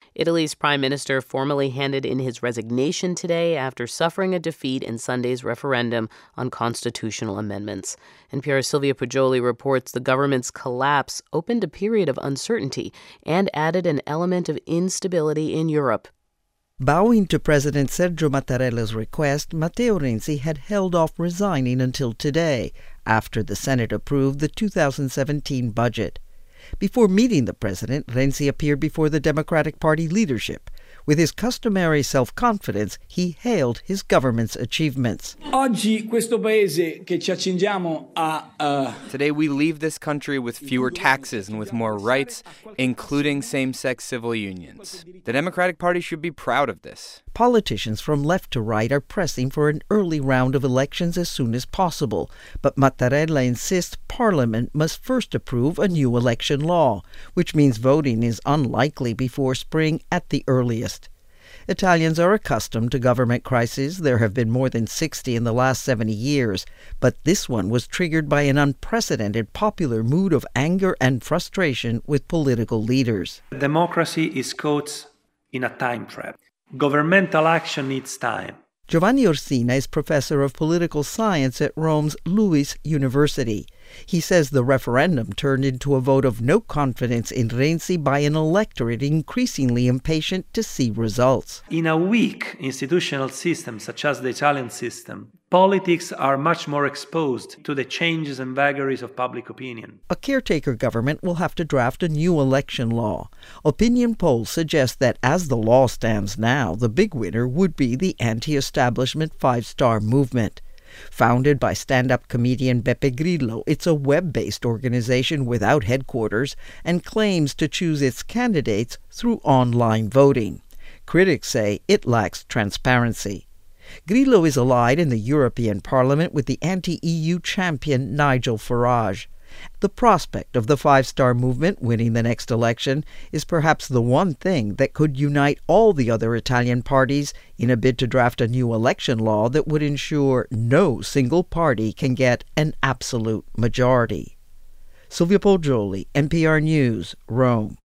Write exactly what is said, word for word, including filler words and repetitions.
Italy's prime minister formally handed in his resignation today after suffering a defeat in Sunday's referendum on constitutional amendments. N P R's Sylvia Poggioli reports the government's collapse opened a period of uncertainty and added an element of instability in Europe. Bowing to President Sergio Mattarella's request, Matteo Renzi had held off resigning until today, after the Senate approved the two thousand seventeen budget. Before meeting the president, Renzi appeared before the Democratic Party leadership. With his customary self-confidence, he hailed his government's achievements. Oggi questo paese che ci accingiamo a uh... Today we leave this country with fewer taxes and with more rights, including same-sex civil unions. The Democratic Party should be proud of this. Politicians from left to right are pressing for an early round of elections as soon as possible, but Mattarella insists Parliament must first approve a new election law, which means voting is unlikely before spring at the earliest. Italians are accustomed to government crises. There have been more than sixty in the last seventy years, but this one was triggered by an unprecedented popular mood of anger and frustration with political leaders. Democracy is caught in a time trap. Governmental action needs time. Giovanni Orsina is professor of political science at Rome's LUISS University. He says the referendum turned into a vote of no confidence in Renzi by an electorate increasingly impatient to see results. In a weak institutional system such as the Italian system, politics are much more exposed to the changes and vagaries of public opinion. A caretaker government will have to draft a new election law. Opinion polls suggest that as the law stands now, the big winner would be the anti-establishment Five Star Movement. Founded by stand-up comedian Beppe Grillo, it's a web-based organization without headquarters and claims to choose its candidates through online voting. Critics say it lacks transparency. Grillo is allied in the European Parliament with the anti-E U champion Nigel Farage. The prospect of the Five Star Movement winning the next election is perhaps the one thing that could unite all the other Italian parties in a bid to draft a new election law that would ensure no single party can get an absolute majority. Sylvia Poggioli, N P R News, Rome.